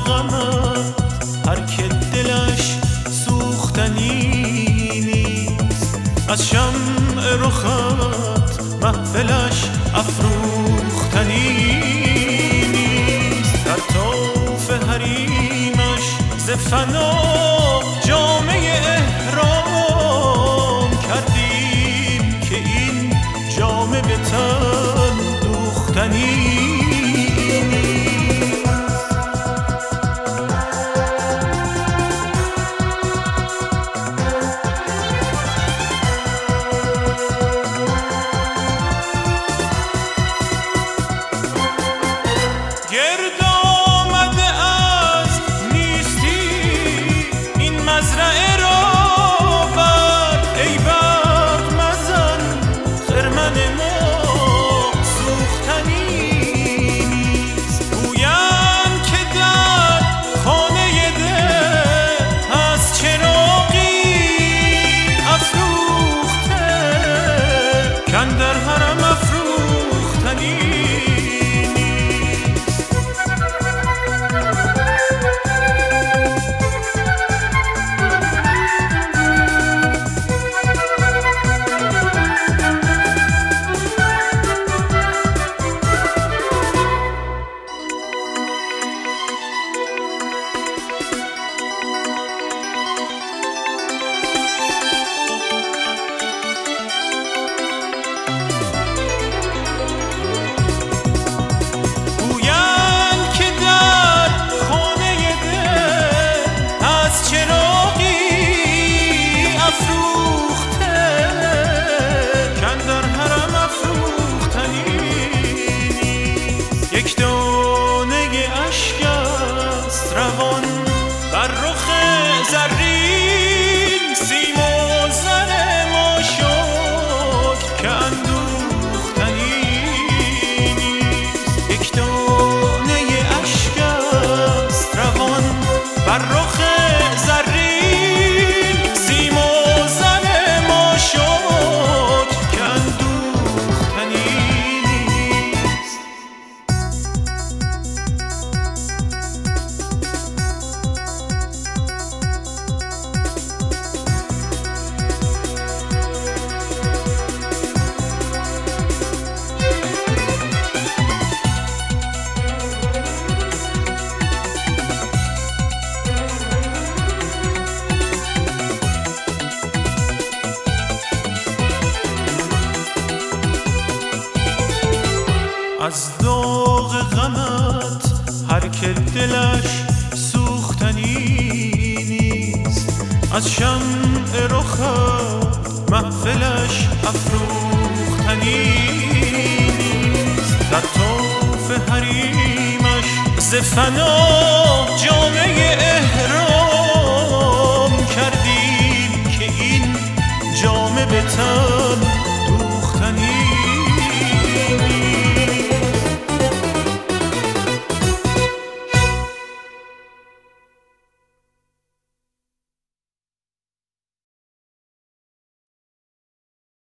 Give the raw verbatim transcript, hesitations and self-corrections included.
غمت هر که دلش سوختنی نیست. از شمع رخت محفلش افروختنی نیست. در طوف حریمش ز فنا جامه احرام کردیم که این جامه به تن دوختنی. گرد آمده از نیستی این مزرعه را بر، ای برق مزن خرمن ما سوختنی نیست. گویند که در خانه دل از چراغی افروخته کاندر حرم افروختنی. یک دانه اشک است روان بر رخ زرین، سیم و زر ما شد که اندوختنی نیست. یک دانه اشک است روان بر رخ زرین، سیم و زر ما شد که اندوختنی. از داغ غمت هر که دلش سوختنی نیست. از شمع رخت محفلش افروختنی نیست. در طوف حریمش ز فنا